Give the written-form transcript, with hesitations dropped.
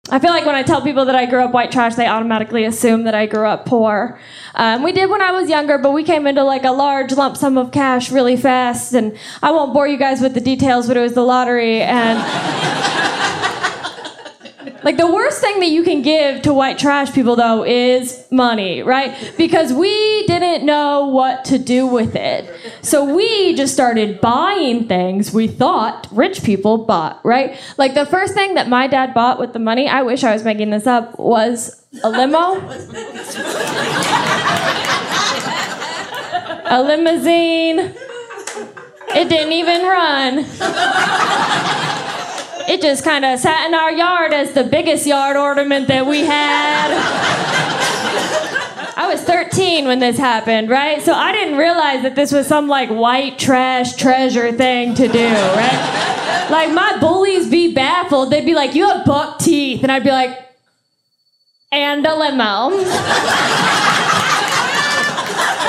I feel like when I tell people that I grew up white trash, they automatically assume that I grew up poor. We did when I was younger, but we came into like a large lump sum of cash really fast, and I won't bore you guys with the details, but it was the lottery, and like the worst thing that you can give to white trash people, though, is money, right? Because we didn't know what to do with it. So we just started buying things we thought rich people bought, right? Like the first thing that my dad bought with the money, I wish I was making this up, was a limo. A limousine. It didn't even run. It just kind of sat in our yard as the biggest yard ornament that we had. I was 13 when this happened, right? So I didn't realize that this was some like white trash treasure thing to do, right? Like my bullies be baffled. They'd be like, "You have buck teeth," and I'd be like, "And a limo."